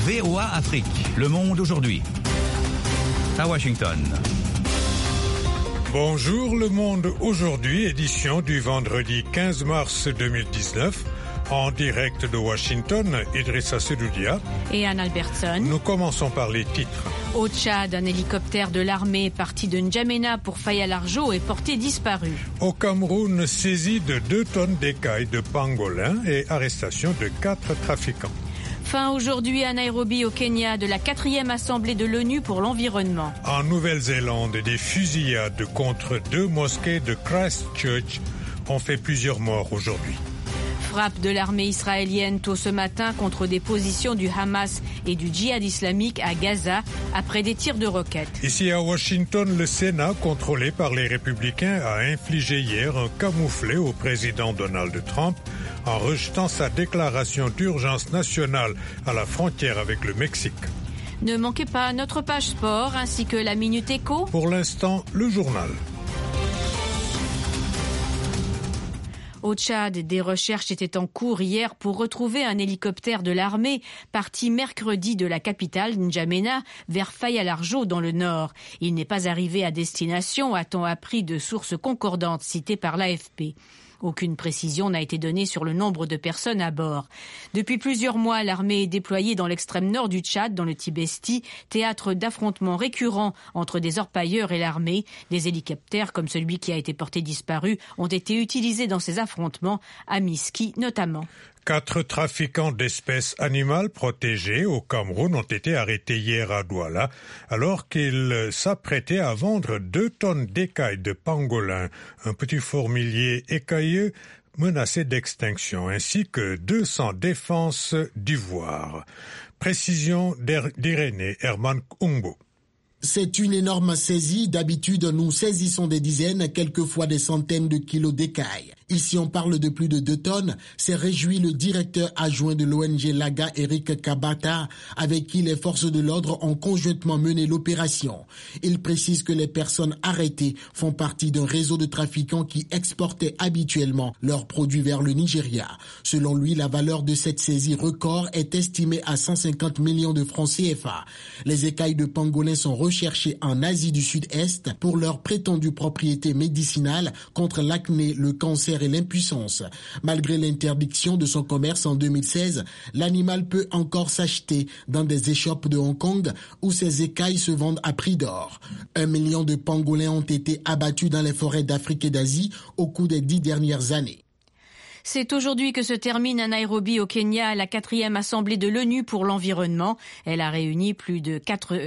VOA Afrique, le monde aujourd'hui. À Washington. Bonjour le monde aujourd'hui, édition du vendredi 15 mars 2019. En direct de Washington, Idrissa Sedoudia et Anne Albertson. Nous commençons par les titres. Au Tchad, un hélicoptère de l'armée parti de N'Djamena pour Faya-Largeau est porté disparu. Au Cameroun, saisie de 2 tonnes d'écailles de pangolin et arrestation de 4 trafiquants. Fin aujourd'hui à Nairobi, au Kenya, de la 4e assemblée de l'ONU pour l'environnement. En Nouvelle-Zélande, des fusillades contre 2 mosquées de Christchurch ont fait plusieurs morts aujourd'hui. Frappe de l'armée israélienne tôt ce matin contre des positions du Hamas et du djihad islamique à Gaza après des tirs de roquettes. Ici à Washington, le Sénat, contrôlé par les républicains, a infligé hier un camouflet au président Donald Trump en rejetant sa déclaration d'urgence nationale à la frontière avec le Mexique. Ne manquez pas notre page sport ainsi que la Minute Éco. Pour l'instant, le journal. Au Tchad, des recherches étaient en cours hier pour retrouver un hélicoptère de l'armée parti mercredi de la capitale N'Djamena vers Faya-Largeau dans le nord. Il n'est pas arrivé à destination, a-t-on appris de sources concordantes citées par l'AFP. Aucune précision n'a été donnée sur le nombre de personnes à bord. Depuis plusieurs mois, l'armée est déployée dans l'extrême nord du Tchad, dans le Tibesti, théâtre d'affrontements récurrents entre des orpailleurs et l'armée. Des hélicoptères, comme celui qui a été porté disparu, ont été utilisés dans ces affrontements, à Miski notamment. 4 trafiquants d'espèces animales protégées au Cameroun ont été arrêtés hier à Douala alors qu'ils s'apprêtaient à vendre 2 tonnes d'écailles de pangolin, un petit fourmilier écailleux menacé d'extinction, ainsi que 200 défenses d'ivoire. Précision d'Irénée Herman Umbo. C'est une énorme saisie. D'habitude, nous saisissons des dizaines, quelquefois des centaines de kilos d'écailles. Ici, on parle de plus de 2 tonnes. C'est réjoui le directeur adjoint de l'ONG Laga, Eric Kabata, avec qui les forces de l'ordre ont conjointement mené l'opération. Il précise que les personnes arrêtées font partie d'un réseau de trafiquants qui exportaient habituellement leurs produits vers le Nigeria. Selon lui, la valeur de cette saisie record est estimée à 150 millions de francs CFA. Les écailles de pangolin sont recherchées en Asie du Sud-Est pour leurs prétendues propriétés médicinales contre l'acné, le cancer et l'impuissance. Malgré l'interdiction de son commerce en 2016, l'animal peut encore s'acheter dans des échoppes de Hong Kong où ses écailles se vendent à prix d'or. 1 million de pangolins ont été abattus dans les forêts d'Afrique et d'Asie au cours des 10 dernières années. C'est aujourd'hui que se termine à Nairobi, au Kenya, la 4e assemblée de l'ONU pour l'environnement. Elle a réuni plus de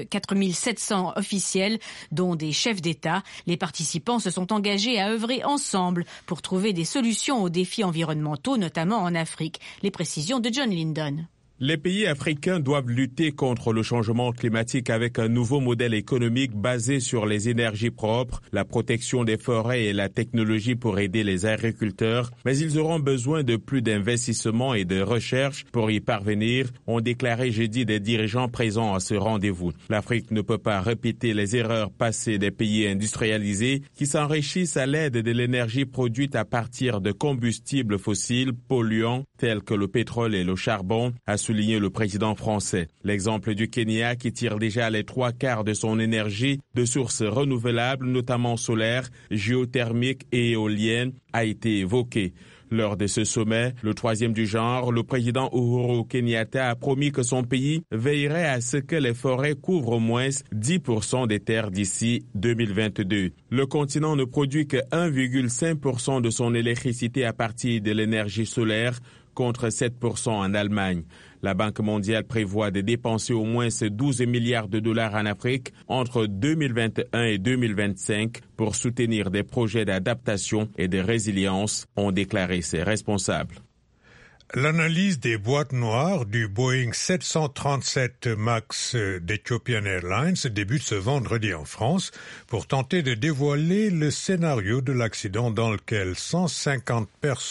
4700 officiels, dont des chefs d'État. Les participants se sont engagés à œuvrer ensemble pour trouver des solutions aux défis environnementaux, notamment en Afrique. Les précisions de John Lyndon. Les pays africains doivent lutter contre le changement climatique avec un nouveau modèle économique basé sur les énergies propres, la protection des forêts et la technologie pour aider les agriculteurs. Mais ils auront besoin de plus d'investissements et de recherche pour y parvenir, ont déclaré jeudi des dirigeants présents à ce rendez-vous. L'Afrique ne peut pas répéter les erreurs passées des pays industrialisés qui s'enrichissent à l'aide de l'énergie produite à partir de combustibles fossiles polluants tels que le pétrole et le charbon, a souligné le président français. L'exemple du Kenya qui tire déjà les 3/4 de son énergie de sources renouvelables, notamment solaires, géothermiques et éoliennes, a été évoqué. Lors de ce sommet, le 3e du genre, le président Uhuru Kenyatta a promis que son pays veillerait à ce que les forêts couvrent au moins 10% des terres d'ici 2022. Le continent ne produit que 1,5% de son électricité à partir de l'énergie solaire, contre 7% en Allemagne. La Banque mondiale prévoit de dépenser au moins 12 milliards de dollars en Afrique entre 2021 et 2025 pour soutenir des projets d'adaptation et de résilience, ont déclaré ses responsables. L'analyse des boîtes noires du Boeing 737 MAX d'Ethiopian Airlines débute ce vendredi en France pour tenter de dévoiler le scénario de l'accident dans lequel 157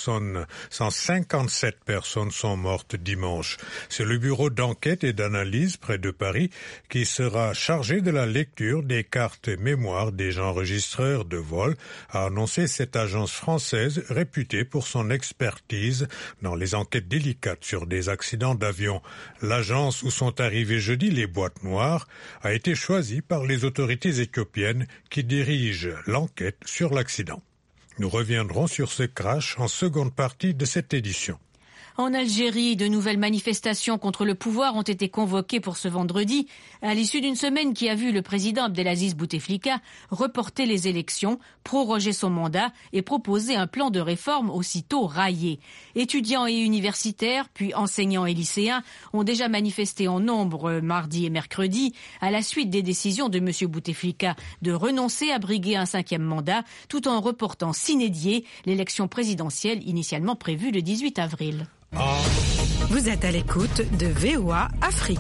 personnes sont mortes dimanche. C'est le bureau d'enquête et d'analyse près de Paris qui sera chargé de la lecture des cartes mémoire des enregistreurs de vol, a annoncé cette agence française réputée pour son expertise dans les enquêtes enquête délicate sur des accidents d'avion. L'agence où sont arrivées jeudi les boîtes noires a été choisie par les autorités éthiopiennes qui dirigent l'enquête sur l'accident. Nous reviendrons sur ce crash en seconde partie de cette édition. En Algérie, de nouvelles manifestations contre le pouvoir ont été convoquées pour ce vendredi, à l'issue d'une semaine qui a vu le président Abdelaziz Bouteflika reporter les élections, proroger son mandat et proposer un plan de réforme aussitôt raillé. Étudiants et universitaires, puis enseignants et lycéens ont déjà manifesté en nombre mardi et mercredi à la suite des décisions de M. Bouteflika de renoncer à briguer un 5e mandat tout en reportant sine die l'élection présidentielle initialement prévue le 18 avril. Vous êtes à l'écoute de VOA Afrique.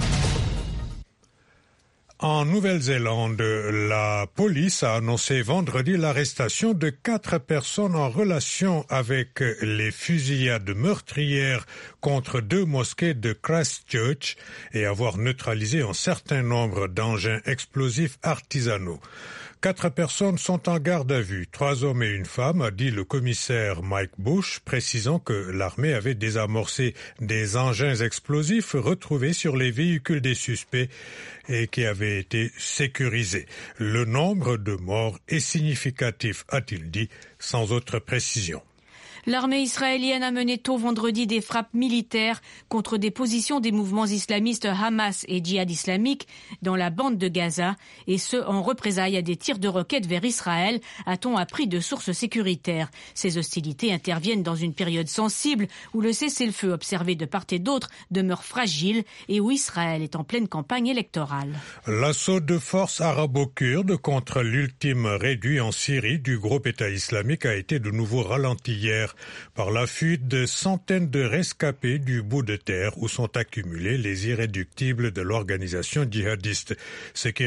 En Nouvelle-Zélande, la police a annoncé vendredi l'arrestation de 4 personnes en relation avec les fusillades meurtrières contre 2 mosquées de Christchurch et avoir neutralisé un certain nombre d'engins explosifs artisanaux. 4 personnes sont en garde à vue, 3 hommes et une femme, a dit le commissaire Mike Bush, précisant que l'armée avait désamorcé des engins explosifs retrouvés sur les véhicules des suspects et qui avaient été sécurisés. Le nombre de morts est significatif, a-t-il dit, sans autre précision. L'armée israélienne a mené tôt vendredi des frappes militaires contre des positions des mouvements islamistes Hamas et Djihad islamique dans la bande de Gaza, et ce en représailles à des tirs de roquettes vers Israël, a-t-on appris de sources sécuritaires. Ces hostilités interviennent dans une période sensible où le cessez-le-feu observé de part et d'autre demeure fragile et où Israël est en pleine campagne électorale. L'assaut de forces arabo-kurdes contre l'ultime réduit en Syrie du groupe État islamique a été de nouveau ralenti hier par la fuite de centaines de rescapés du bout de terre où sont accumulés les irréductibles de l'organisation djihadiste. Ce qui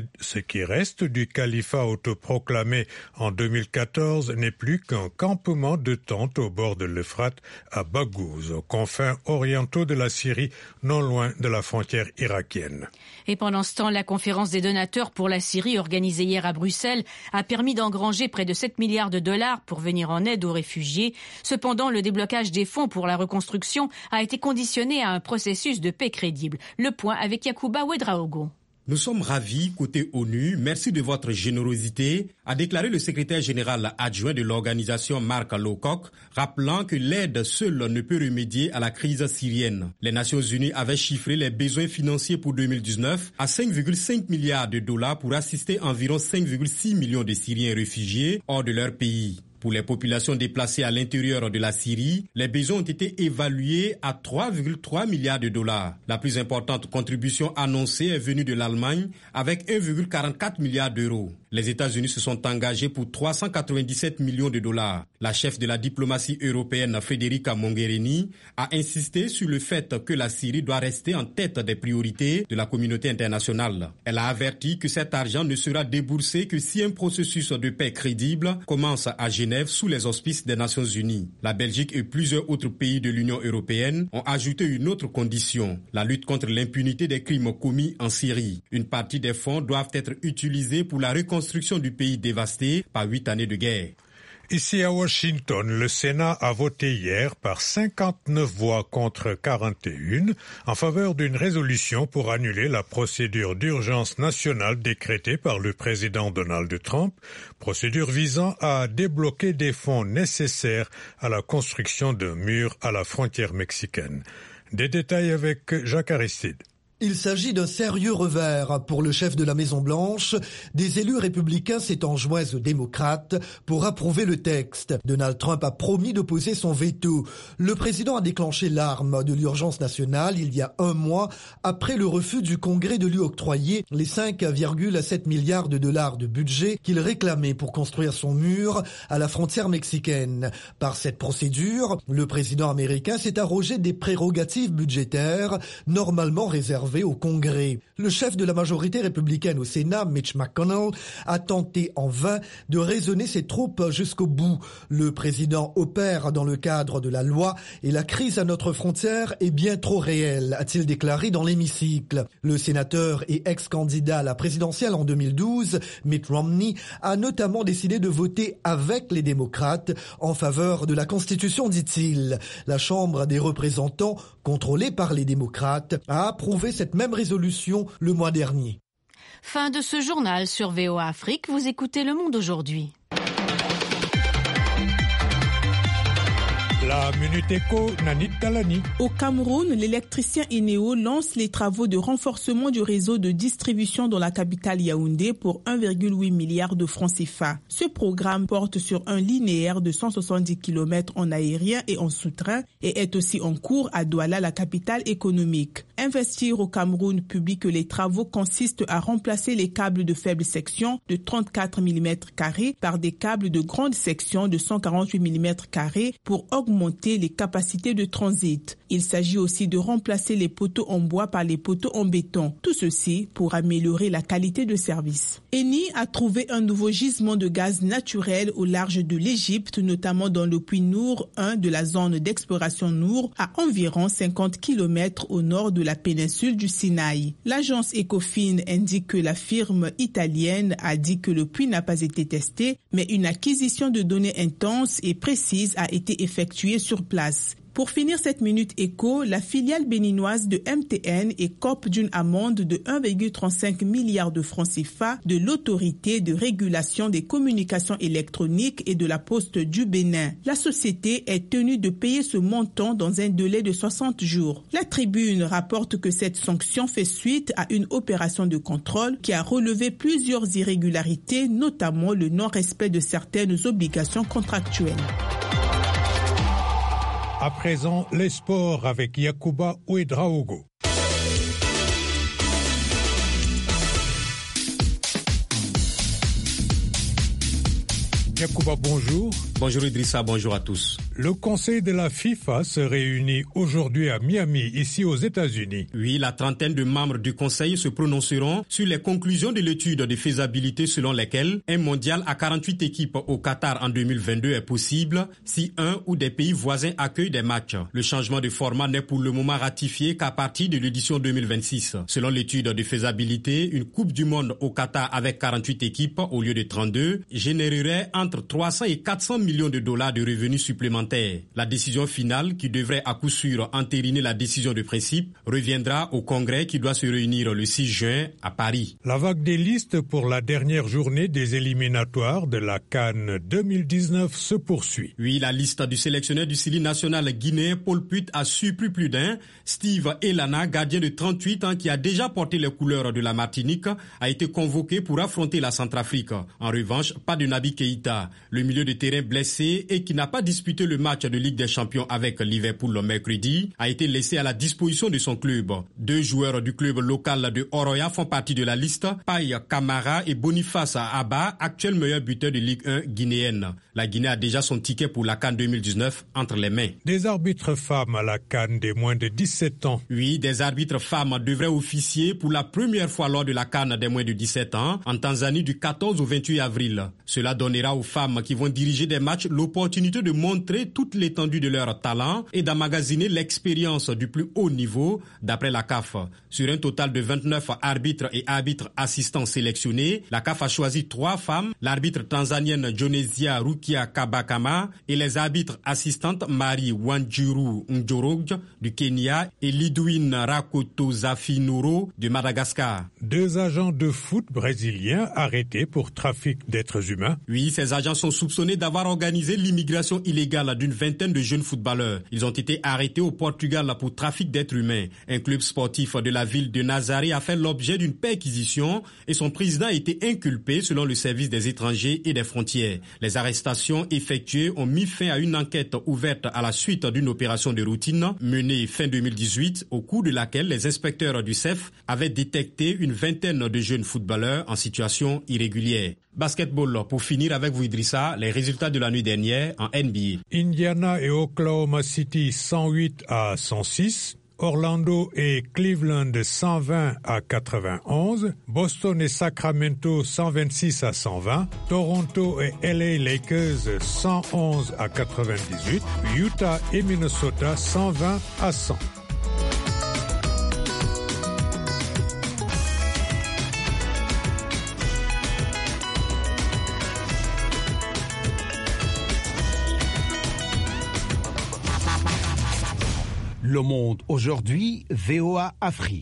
reste du califat autoproclamé en 2014 n'est plus qu'un campement de tentes au bord de l'Euphrate à Baghouz, aux confins orientaux de la Syrie, non loin de la frontière irakienne. Et pendant ce temps, la conférence des donateurs pour la Syrie organisée hier à Bruxelles a permis d'engranger près de 7 milliards de dollars pour venir en aide aux réfugiés. Cependant, le déblocage des fonds pour la reconstruction a été conditionné à un processus de paix crédible. Le point avec Yacouba Ouedraogo. Nous sommes ravis, côté ONU, merci de votre générosité, a déclaré le secrétaire général adjoint de l'organisation Mark Lowcock, rappelant que l'aide seule ne peut remédier à la crise syrienne. Les Nations Unies avaient chiffré les besoins financiers pour 2019 à 5,5 milliards de dollars pour assister environ 5,6 millions de Syriens réfugiés hors de leur pays. Pour les populations déplacées à l'intérieur de la Syrie, les besoins ont été évalués à 3,3 milliards de dollars. La plus importante contribution annoncée est venue de l'Allemagne avec 1,44 milliard d'euros. Les États-Unis se sont engagés pour 397 millions de dollars. La chef de la diplomatie européenne, Federica Mogherini, a insisté sur le fait que la Syrie doit rester en tête des priorités de la communauté internationale. Elle a averti que cet argent ne sera déboursé que si un processus de paix crédible commence à Genève sous les auspices des Nations Unies. La Belgique et plusieurs autres pays de l'Union européenne ont ajouté une autre condition, la lutte contre l'impunité des crimes commis en Syrie. Une partie des fonds doivent être utilisés pour la reconstruction du pays dévasté par 8 années de guerre. Ici à Washington, le Sénat a voté hier par 59 voix contre 41 en faveur d'une résolution pour annuler la procédure d'urgence nationale décrétée par le président Donald Trump, procédure visant à débloquer des fonds nécessaires à la construction d'un mur à la frontière mexicaine. Des détails avec Jacques Aristide. Il s'agit d'un sérieux revers pour le chef de la Maison-Blanche. Des élus républicains s'étant joints aux démocrates pour approuver le texte. Donald Trump a promis d'opposer son veto. Le président a déclenché l'arme de l'urgence nationale il y a un mois après le refus du Congrès de lui octroyer les 5,7 milliards de dollars de budget qu'il réclamait pour construire son mur à la frontière mexicaine. Par cette procédure, le président américain s'est arrogé des prérogatives budgétaires normalement réservées conservée au Congrès. Le chef de la majorité républicaine au Sénat, Mitch McConnell, a tenté en vain de raisonner ses troupes jusqu'au bout. Le président opère dans le cadre de la loi et la crise à notre frontière est bien trop réelle, a-t-il déclaré dans l'hémicycle. Le sénateur et ex-candidat à la présidentielle en 2012, Mitt Romney, a notamment décidé de voter avec les démocrates en faveur de la Constitution, dit-il. La Chambre des représentants, contrôlée par les démocrates, a approuvé cette même résolution le mois dernier. Fin de ce journal sur VOA Afrique. Vous écoutez Le Monde aujourd'hui. La Minute Éco, Nanit Talani. Au Cameroun, l'électricien Eneo lance les travaux de renforcement du réseau de distribution dans la capitale Yaoundé pour 1,8 milliard de francs CFA. Ce programme porte sur un linéaire de 170 km en aérien et en sous-train et est aussi en cours à Douala, la capitale économique. Investir au Cameroun publie que les travaux consistent à remplacer les câbles de faible section de 34 mm par des câbles de grande section de 148 mm pour augmenter les capacités de transit. Il s'agit aussi de remplacer les poteaux en bois par les poteaux en béton. Tout ceci pour améliorer la qualité de service. Eni a trouvé un nouveau gisement de gaz naturel au large de l'Égypte, notamment dans le puits Nour 1 de la zone d'exploration Nour, à environ 50 km au nord de la péninsule du Sinaï. L'agence Ecofin indique que la firme italienne a dit que le puits n'a pas été testé, mais une acquisition de données intenses et précises a été effectuée sur place. Pour finir cette Minute Éco, la filiale béninoise de MTN écope d'une amende de 1,35 milliard de francs CFA de l'autorité de régulation des communications électroniques et de la poste du Bénin. La société est tenue de payer ce montant dans un délai de 60 jours. La Tribune rapporte que cette sanction fait suite à une opération de contrôle qui a relevé plusieurs irrégularités, notamment le non-respect de certaines obligations contractuelles. À présent, les sports avec Yacouba Ouedraogo. Yacouba, bonjour. Bonjour Idrissa, bonjour à tous. Le conseil de la FIFA se réunit aujourd'hui à Miami, ici aux États-Unis. Oui, la trentaine de membres du conseil se prononceront sur les conclusions de l'étude de faisabilité selon lesquelles un mondial à 48 équipes au Qatar en 2022 est possible si un ou des pays voisins accueillent des matchs. Le changement de format n'est pour le moment ratifié qu'à partir de l'édition 2026. Selon l'étude de faisabilité, une Coupe du Monde au Qatar avec 48 équipes au lieu de 32 générerait entre 300 et 400 millions de dollars de revenus supplémentaires. La décision finale, qui devrait à coup sûr entériner la décision de principe, reviendra au Congrès qui doit se réunir le 6 juin à Paris. La vague des listes pour la dernière journée des éliminatoires de la CAN 2019 se poursuit. Oui, la liste du sélectionneur du Syli national guinéen Paul Puit a surpris plus d'un. Steve Elana, gardien de 38 ans qui a déjà porté les couleurs de la Martinique, a été convoqué pour affronter la Centrafrique. En revanche, pas de Naby Keïta. Le milieu de terrain blessé et qui n'a pas disputé le match de Ligue des Champions avec Liverpool le mercredi a été laissé à la disposition de son club. Deux joueurs du club local de Oroya font partie de la liste, Paye Camara et Boniface Abba, actuel meilleur buteur de Ligue 1 guinéenne. La Guinée a déjà son ticket pour la CAN 2019 entre les mains. Des arbitres femmes à la CAN des moins de 17 ans. Oui, des arbitres femmes devraient officier pour la première fois lors de la CAN des moins de 17 ans en Tanzanie du 14 au 28 avril. Cela donnera aux femmes qui vont diriger des matchs l'opportunité de montrer toute l'étendue de leur talent et d'emmagasiner l'expérience du plus haut niveau, d'après la CAF. Sur un total de 29 arbitres et arbitres assistants sélectionnés, la CAF a choisi 3 femmes, l'arbitre tanzanienne Jonesia Rukia Kabakama et les arbitres assistantes Marie Wanjiru Njorog du Kenya et Lidwin Rakoto Zafinuro de Madagascar. 2 agents de foot brésiliens arrêtés pour trafic d'êtres humains. Oui, ces agents sont soupçonnés d'avoir organisé l'immigration illégale d'une vingtaine de jeunes footballeurs. Ils ont été arrêtés au Portugal pour trafic d'êtres humains. Un club sportif de la ville de Nazaré a fait l'objet d'une perquisition et son président a été inculpé selon le service des étrangers et des frontières. Les arrestations effectuées ont mis fin à une enquête ouverte à la suite d'une opération de routine menée fin 2018 au cours de laquelle les inspecteurs du CEF avaient détecté une vingtaine de jeunes footballeurs en situation irrégulière. Basketball, pour finir avec vous Idrissa, les résultats de la nuit dernière en NBA. Indiana et Oklahoma City 108 à 106. Orlando et Cleveland 120 à 91, Boston et Sacramento 126 à 120, Toronto et LA Lakers 111 à 98, Utah et Minnesota 120 à 100. Le Monde aujourd'hui, VOA Afrique.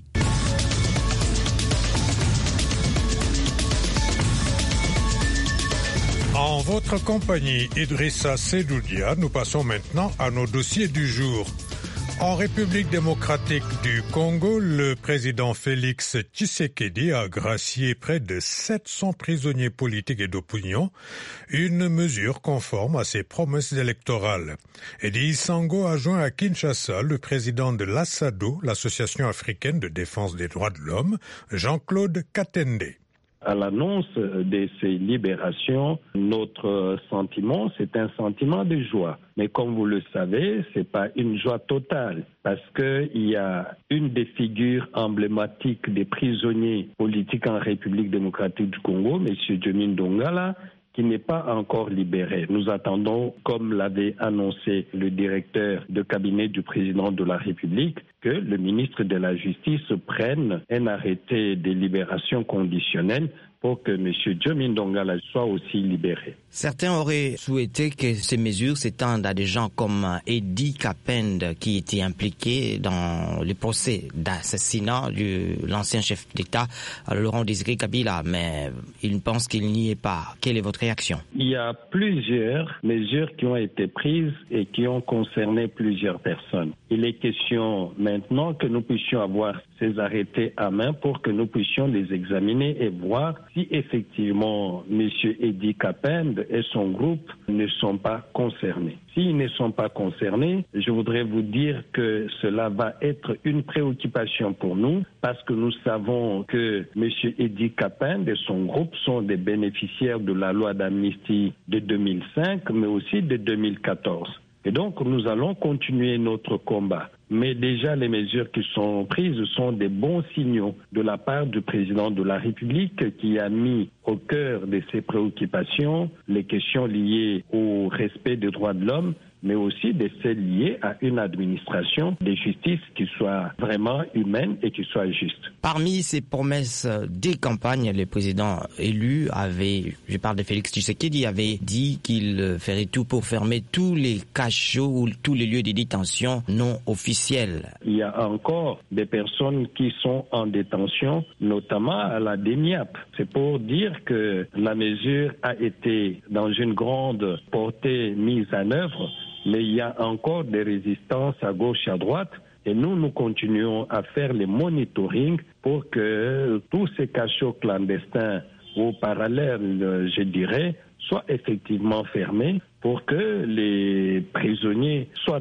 En votre compagnie, Idrissa Sedoudia, nous passons maintenant à nos dossiers du jour. En République démocratique du Congo, le président Félix Tshisekedi a gracié près de 700 prisonniers politiques et d'opinion, une mesure conforme à ses promesses électorales. Edi Sango a joint à Kinshasa le président de l'ASADO, l'Association africaine de défense des droits de l'homme, Jean-Claude Katende. À l'annonce de ces libérations, notre sentiment, c'est un sentiment de joie. Mais comme vous le savez, c'est pas une joie totale parce qu'il y a une des figures emblématiques des prisonniers politiques en République démocratique du Congo, M. Djomin Dongala, qui n'est pas encore libéré. Nous attendons, comme l'avait annoncé le directeur de cabinet du président de la République, que le ministre de la Justice prenne un arrêté de libération conditionnelle pour que M. Djomin Dongala soit aussi libéré. Certains auraient souhaité que ces mesures s'étendent à des gens comme Edi Kapende, qui était impliqué dans le procès d'assassinat de l'ancien chef d'État, Laurent Désiré Kabila, mais il pense qu'il n'y est pas. Quelle est votre réaction? Il y a plusieurs mesures qui ont été prises et qui ont concerné plusieurs personnes. Il est question maintenant que nous puissions avoir ces arrêtés à main pour que nous puissions les examiner et voir si effectivement M. Edi Kapende et son groupe ne sont pas concernés. S'ils ne sont pas concernés, je voudrais vous dire que cela va être une préoccupation pour nous parce que nous savons que M. Edi Kapende et son groupe sont des bénéficiaires de la loi d'amnistie de 2005 mais aussi de 2014. Et donc, nous allons continuer notre combat. Mais déjà, les mesures qui sont prises sont des bons signaux de la part du président de la République qui a mis au cœur de ses préoccupations les questions liées au respect des droits de l'homme, mais aussi de celles liées à une administration de justice qui soit vraiment humaine et qui soit juste. Parmi ces promesses des campagnes, le président élu je parle de Félix Tshisekedi, avait dit qu'il ferait tout pour fermer tous les cachots ou tous les lieux de détention non officiels. Il y a encore des personnes qui sont en détention, notamment à la DENIAP. C'est pour dire que la mesure a été dans une grande portée mise en œuvre, mais il y a encore des résistances à gauche et à droite. Et nous continuons à faire les monitoring pour que tous ces cachots clandestins ou parallèles, je dirais, soient effectivement fermés pour que les prisonniers soient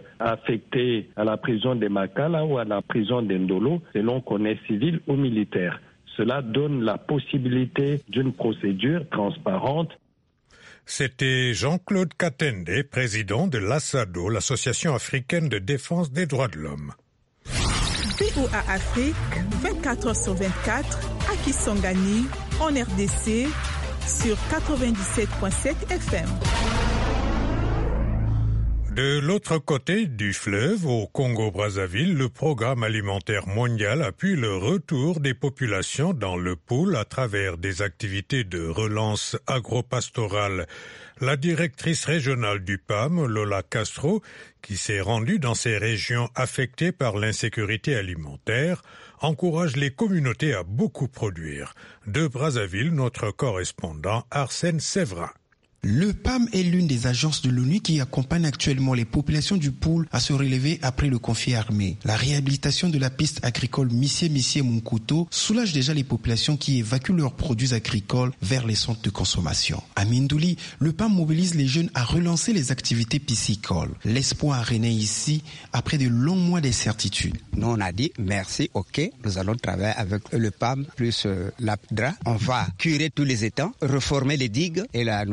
affectés à la prison de Makala ou à la prison d'Endolo, selon qu'on est civil ou militaire. Cela donne la possibilité d'une procédure transparente. C'était Jean-Claude Katende, président de l'ASADO, l'Association africaine de défense des droits de l'homme. VOA Afrique, 24h/24, à Kisangani, en RDC, sur 97.7 FM. De l'autre côté du fleuve, au Congo-Brazzaville, le Programme alimentaire mondial appuie le retour des populations dans le pôle à travers des activités de relance agro-pastorale. La directrice régionale du PAM, Lola Castro, qui s'est rendue dans ces régions affectées par l'insécurité alimentaire, encourage les communautés à beaucoup produire. De Brazzaville, notre correspondant Arsène Séverin. Le PAM est l'une des agences de l'ONU qui accompagne actuellement les populations du pôle à se relever après le conflit armé. La réhabilitation de la piste agricole Missie-Munkuto soulage déjà les populations qui évacuent leurs produits agricoles vers les centres de consommation. À Mindouli, le PAM mobilise les jeunes à relancer les activités piscicoles. L'espoir renaît ici après de longs mois d'incertitude. Nous, on a dit merci, ok, nous allons travailler avec le PAM plus l'APDRA. On va curer tous les étangs, reformer les digues et la nouvelle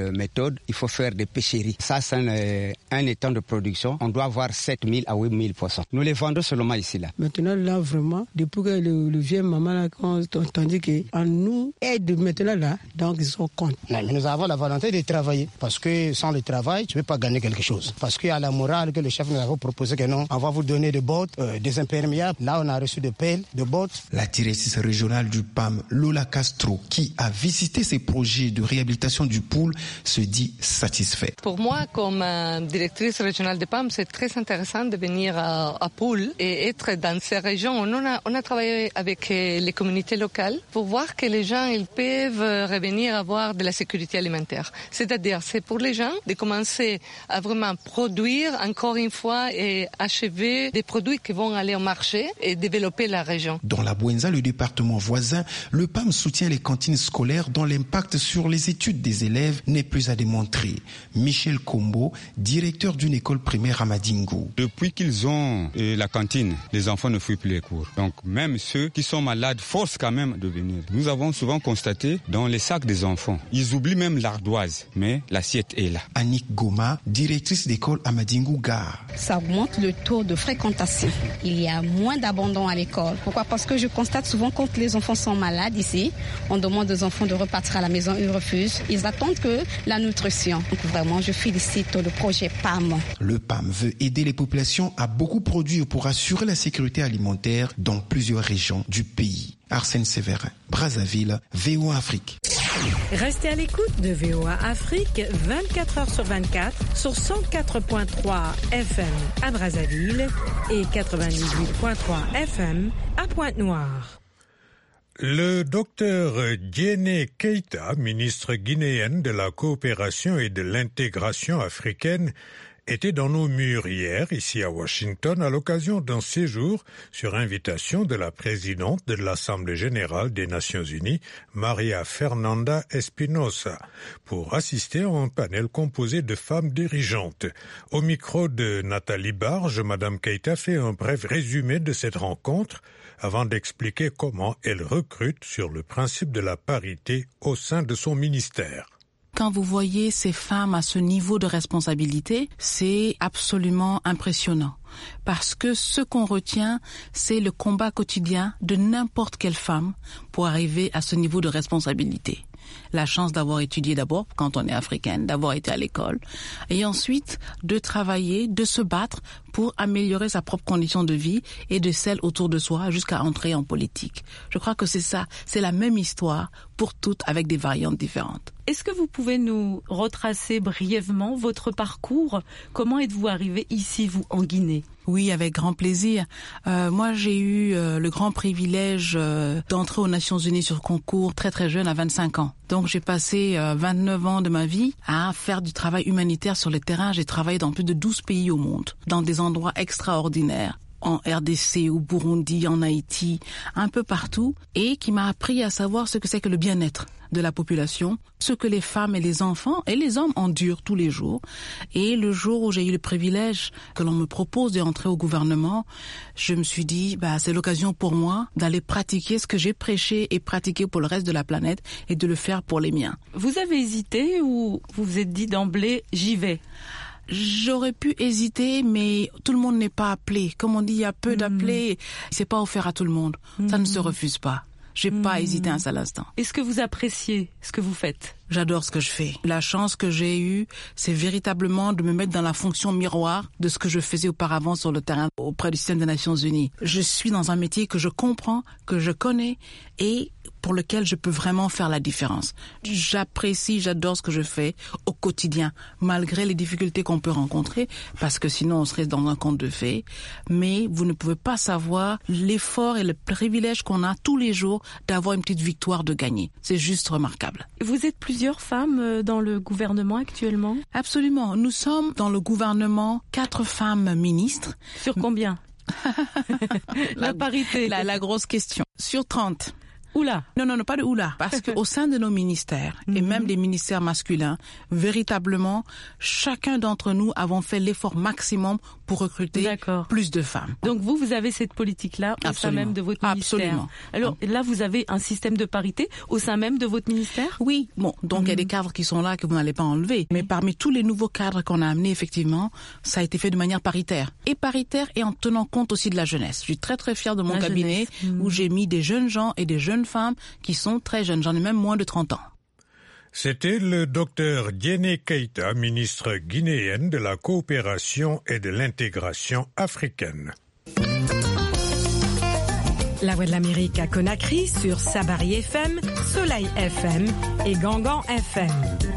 méthode, il faut faire des pêcheries. Ça, c'est un étang de production. On doit avoir 7 000 à 8 000 poissons. Nous les vendons seulement ici, là. Maintenant, là, vraiment, depuis que le vieux maman, là, quand on entendit qu'on nous aide maintenant, là, donc ils sont contents. Mais nous avons la volonté de travailler, parce que sans le travail, tu ne peux pas gagner quelque chose. Parce qu'il y a la morale que le chef nous a proposé que non, on va vous donner des bottes, des imperméables. Là, on a reçu des pelles, des bottes. La directrice régionale du PAM, Lola Castro, qui a visité ces projets de réhabilitation du pool, se dit satisfaite. Pour moi, comme directrice régionale du PAM, c'est très intéressant de venir à Poul et être dans ces régions. On a travaillé avec les communautés locales pour voir que les gens ils peuvent revenir avoir de la sécurité alimentaire. C'est-à-dire, c'est pour les gens de commencer à vraiment produire encore une fois et achever des produits qui vont aller au marché et développer la région. Dans la Bouenza, le département voisin, le PAM soutient les cantines scolaires dont l'impact sur les études des élèves n'est plus à démontrer. Michel Kombo, directeur d'une école primaire à Madingo. Depuis qu'ils ont la cantine, les enfants ne fuient plus les cours. Donc même ceux qui sont malades forcent quand même de venir. Nous avons souvent constaté dans les sacs des enfants, ils oublient même l'ardoise, mais l'assiette est là. Annick Goma, directrice d'école à Madingo Gare. Ça augmente le taux de fréquentation. Il y a moins d'abandon à l'école. Pourquoi ? Parce que je constate souvent quand les enfants sont malades ici, on demande aux enfants de repartir à la maison, ils refusent. Ils attendent que la nutrition. Donc vraiment, je félicite le projet PAM. Le PAM veut aider les populations à beaucoup produire pour assurer la sécurité alimentaire dans plusieurs régions du pays. Arsène Séverin, Brazzaville, VOA Afrique. Restez à l'écoute de VOA Afrique 24 heures sur 24 sur 104.3 FM à Brazzaville et 98.3 FM à Pointe-Noire. Le docteur Diéné Keïta, ministre guinéenne de la coopération et de l'intégration africaine, était dans nos murs hier, ici à Washington, à l'occasion d'un séjour sur invitation de la présidente de l'Assemblée générale des Nations unies, Maria Fernanda Espinosa, pour assister à un panel composé de femmes dirigeantes. Au micro de Nathalie Barge, Madame Keïta fait un bref résumé de cette rencontre avant d'expliquer comment elle recrute sur le principe de la parité au sein de son ministère. Quand vous voyez ces femmes à ce niveau de responsabilité, c'est absolument impressionnant. Parce que ce qu'on retient, c'est le combat quotidien de n'importe quelle femme pour arriver à ce niveau de responsabilité. La chance d'avoir étudié d'abord, quand on est africaine, d'avoir été à l'école, et ensuite de travailler, de se battre pour améliorer sa propre condition de vie et de celle autour de soi jusqu'à entrer en politique. Je crois que c'est ça, c'est la même histoire pour toutes avec des variantes différentes. Est-ce que vous pouvez nous retracer brièvement votre parcours ? Comment êtes-vous arrivé ici, vous, en Guinée ? Oui, avec grand plaisir. Moi, j'ai eu le grand privilège d'entrer aux Nations Unies sur concours très très jeune, à 25 ans. Donc, j'ai passé 29 ans de ma vie à faire du travail humanitaire sur le terrain. J'ai travaillé dans plus de 12 pays au monde, dans des endroits extraordinaires. En RDC, au Burundi, en Haïti, un peu partout, et qui m'a appris à savoir ce que c'est que le bien-être de la population, ce que les femmes et les enfants et les hommes endurent tous les jours. Et le jour où j'ai eu le privilège que l'on me propose d'entrer au gouvernement, je me suis dit, c'est l'occasion pour moi d'aller pratiquer ce que j'ai prêché et pratiqué pour le reste de la planète et de le faire pour les miens. Vous avez hésité ou vous vous êtes dit d'emblée, j'y vais ? J'aurais pu hésiter, mais tout le monde n'est pas appelé. Comme on dit, il y a peu d'appelés. C'est pas offert à tout le monde. Ça ne se refuse pas. J'ai pas hésité un seul instant. Est-ce que vous appréciez ce que vous faites ? J'adore ce que je fais. La chance que j'ai eue, c'est véritablement de me mettre dans la fonction miroir de ce que je faisais auparavant sur le terrain auprès du système des Nations Unies. Je suis dans un métier que je comprends, que je connais et pour lequel je peux vraiment faire la différence. J'apprécie, j'adore ce que je fais au quotidien, malgré les difficultés qu'on peut rencontrer, parce que sinon on serait dans un conte de fées. Mais vous ne pouvez pas savoir l'effort et le privilège qu'on a tous les jours d'avoir une petite victoire de gagner. C'est juste remarquable. Vous êtes plusieurs femmes dans le gouvernement actuellement ? Absolument. Nous sommes dans le gouvernement 4 femmes ministres. Sur combien ? La parité. La grosse question. Sur 30. Oula. Non, pas de oula. Parce qu'au sein de nos ministères, et même des ministères masculins, véritablement, chacun d'entre nous avons fait l'effort maximum pour recruter plus de femmes. Donc vous avez cette politique-là au sein même de votre ministère. Absolument. Alors là, vous avez un système de parité au sein même de votre ministère? Oui. Bon, donc il y a des cadres qui sont là que vous n'allez pas enlever. Mais parmi tous les nouveaux cadres qu'on a amenés, effectivement, ça a été fait de manière paritaire. Et paritaire et en tenant compte aussi de la jeunesse. Je suis très très fière de mon cabinet où j'ai mis des jeunes gens et des jeunes femmes qui sont très jeunes. J'en ai même moins de 30 ans. C'était le docteur Diéné Keïta, ministre guinéenne de la coopération et de l'intégration africaine. La Voix de l'Amérique à Conakry sur Sabari FM, Soleil FM et Gangan FM.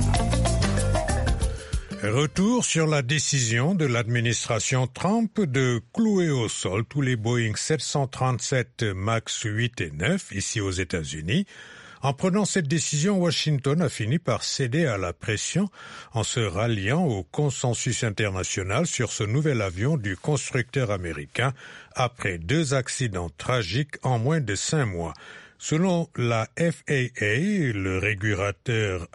Retour sur la décision de l'administration Trump de clouer au sol tous les Boeing 737 MAX 8 et 9 ici aux États-Unis. En prenant cette décision, Washington a fini par céder à la pression en se ralliant au consensus international sur ce nouvel avion du constructeur américain après 2 accidents tragiques en moins de 5 mois. Selon la FAA, le régulateur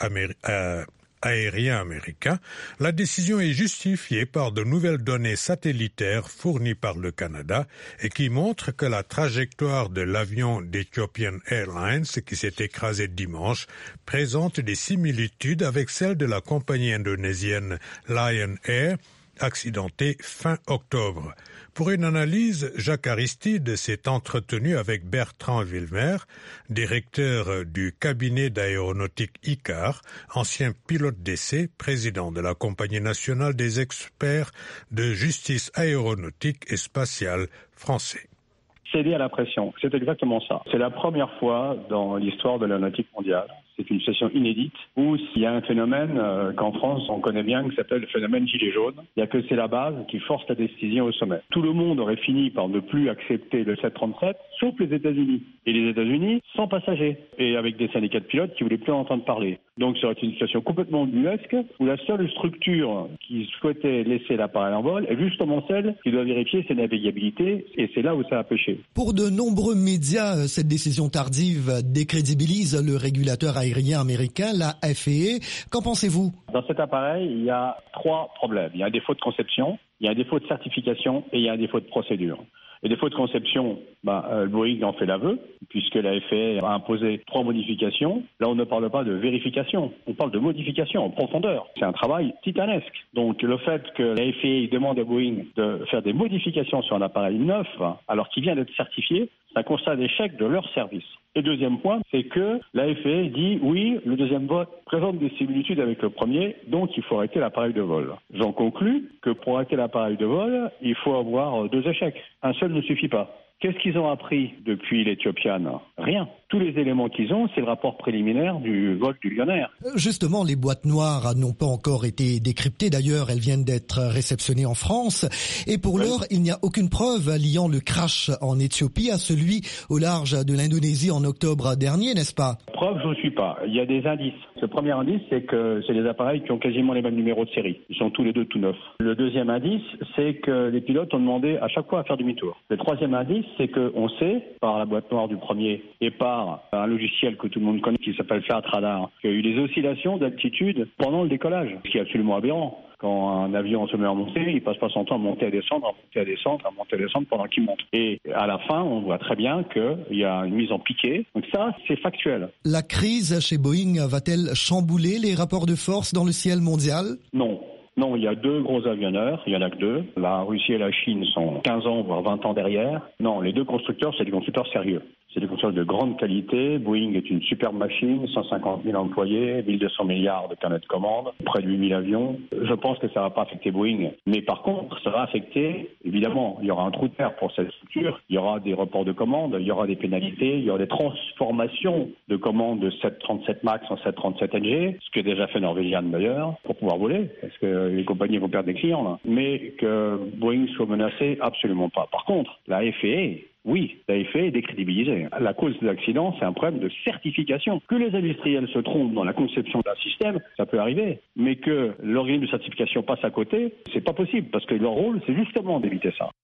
aérien américain, la décision est justifiée par de nouvelles données satellitaires fournies par le Canada et qui montrent que la trajectoire de l'avion d'Ethiopian Airlines qui s'est écrasé dimanche présente des similitudes avec celle de la compagnie indonésienne Lion Air, accidentée fin octobre. Pour une analyse, Jacques Aristide s'est entretenu avec Bertrand Villemer, directeur du cabinet d'aéronautique ICAR, ancien pilote d'essai, président de la Compagnie nationale des experts de justice aéronautique et spatiale français. Céder à la pression, c'est exactement ça. C'est la première fois dans l'histoire de l'aéronautique mondiale. C'est une situation inédite où il y a un phénomène qu'en France on connaît bien qui s'appelle le phénomène gilet jaune. Il n'y a que c'est la base qui force la décision au sommet. Tout le monde aurait fini par ne plus accepter le 737, sauf les États-Unis. Et les États-Unis sans passagers et avec des syndicats de pilotes qui voulaient plus en entendre parler. Donc ça aurait été une situation complètement ubuesque où la seule structure qui souhaitait laisser l'appareil en vol est justement celle qui doit vérifier ses navigabilités et c'est là où ça a pêché. Pour de nombreux médias, cette décision tardive décrédibilise le régulateur aérien américain, la FAA. Qu'en pensez-vous? Dans cet appareil, il y a 3 problèmes. Il y a un défaut de conception, il y a un défaut de certification et il y a un défaut de procédure. Les défauts de conception, Boeing en fait l'aveu, puisque la FAA a imposé 3 modifications. Là, on ne parle pas de vérification, on parle de modification en profondeur. C'est un travail titanesque. Donc, le fait que la FAA demande à Boeing de faire des modifications sur un appareil neuf, alors qu'il vient d'être certifié, c'est un constat d'échec de leur service. Et deuxième point, c'est que la FAA dit oui, le deuxième vol présente des similitudes avec le premier, donc il faut arrêter l'appareil de vol. J'en conclus que pour arrêter l'appareil de vol, il faut avoir 2 échecs. Un seul ne suffit pas. Qu'est-ce qu'ils ont appris depuis l'Ethiopian? Rien. Tous les éléments qu'ils ont, c'est le rapport préliminaire du vol du Lion Air. Justement, les boîtes noires n'ont pas encore été décryptées. D'ailleurs, elles viennent d'être réceptionnées en France. Et pour l'heure, il n'y a aucune preuve liant le crash en Éthiopie à celui au large de l'Indonésie en octobre dernier, n'est-ce pas? Preuve, je ne suis pas. Il y a des indices. Le premier indice, c'est que c'est des appareils qui ont quasiment les mêmes numéros de série. Ils sont tous les deux tout neufs. Le deuxième indice, c'est que les pilotes ont demandé à chaque fois à faire demi-tour. Le troisième indice, c'est qu'on sait, par la boîte noire du premier et par un logiciel que tout le monde connaît qui s'appelle Flight Radar, qu'il y a eu des oscillations d'altitude pendant le décollage, ce qui est absolument aberrant. Quand un avion se met à monter, il passe pas son temps à monter, à descendre, à monter, à descendre, à monter, à descendre pendant qu'il monte. Et à la fin, on voit très bien qu'il y a une mise en piqué. Donc ça, c'est factuel. La crise chez Boeing va-t-elle chambouler les rapports de force dans le ciel mondial? Non, il y a 2 gros avionneurs, il y en a que 2. La Russie et la Chine sont 15 ans, voire 20 ans derrière. Non, les 2 constructeurs, c'est des constructeurs sérieux. C'est des constructeurs de grande qualité. Boeing est une superbe machine, 150 000 employés, 1200 milliards de carnets de commandes, près de 8 000 avions. Je pense que ça ne va pas affecter Boeing. Mais par contre, ça va affecter, évidemment, il y aura un trou de terre pour cette structure. Il y aura des reports de commandes, il y aura des pénalités, il y aura des transformations de commandes de 737 MAX en 737 NG, ce que déjà fait Norwegian d'ailleurs, pour pouvoir voler, parce que les compagnies vont perdre des clients là. Mais que Boeing soit menacé, absolument pas. Par contre, la FAA, oui, la FAA est décrédibilisée. La cause de l'accident, c'est un problème de certification. Que les industriels se trompent dans la conception d'un système, ça peut arriver. Mais que l'organisme de certification passe à côté, c'est pas possible, parce que leur rôle, c'est justement d'éviter ça.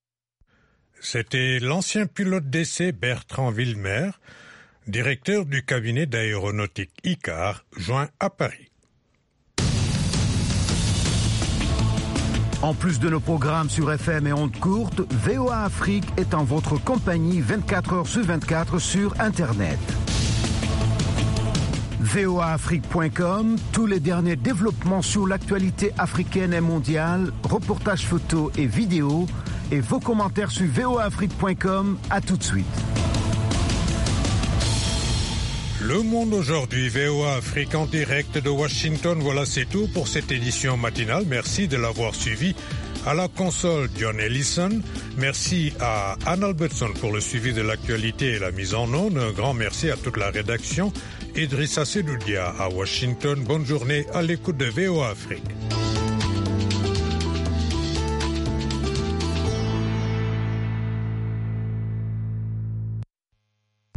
C'était l'ancien pilote d'essai Bertrand Villemer, directeur du cabinet d'aéronautique ICAR, joint à Paris. En plus de nos programmes sur FM et ondes courtes, VOA Afrique est en votre compagnie 24 heures sur 24 sur Internet. voaafrique.com, tous les derniers développements sur l'actualité africaine et mondiale, reportages photos et vidéos, et vos commentaires sur voaafrique.com. À tout de suite. Le Monde aujourd'hui, VOA Afrique en direct de Washington. Voilà, c'est tout pour cette édition matinale. Merci de l'avoir suivi. À la console, John Ellison. Merci à Anne Albertson pour le suivi de l'actualité et la mise en onde. Un grand merci à toute la rédaction. Idrissa Sedoudia à Washington. Bonne journée à l'écoute de VOA Afrique.